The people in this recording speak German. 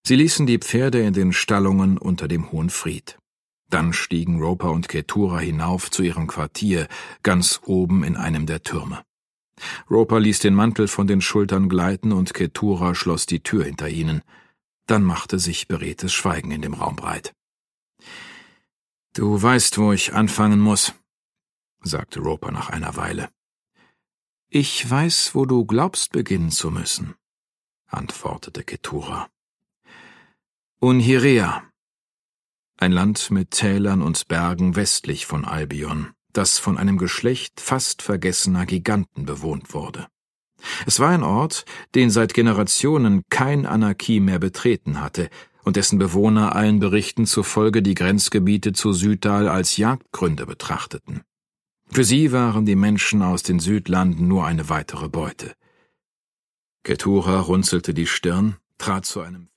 Sie ließen die Pferde in den Stallungen unter dem Hohen Fried. Dann stiegen Roper und Keturah hinauf zu ihrem Quartier, ganz oben in einem der Türme. Roper ließ den Mantel von den Schultern gleiten und Keturah schloss die Tür hinter ihnen. Dann machte sich beredtes Schweigen in dem Raum breit. »Du weißt, wo ich anfangen muss«, sagte Roper nach einer Weile. »Ich weiß, wo du glaubst beginnen zu müssen«, antwortete Keturah. »Unhirea, ein Land mit Tälern und Bergen westlich von Albion, das von einem Geschlecht fast vergessener Giganten bewohnt wurde. Es war ein Ort, den seit Generationen kein Anarkie mehr betreten hatte und dessen Bewohner allen Berichten zufolge die Grenzgebiete zu Südal als Jagdgründe betrachteten. Für sie waren die Menschen aus den Südlanden nur eine weitere Beute.« Keturah runzelte die Stirn, trat zu einem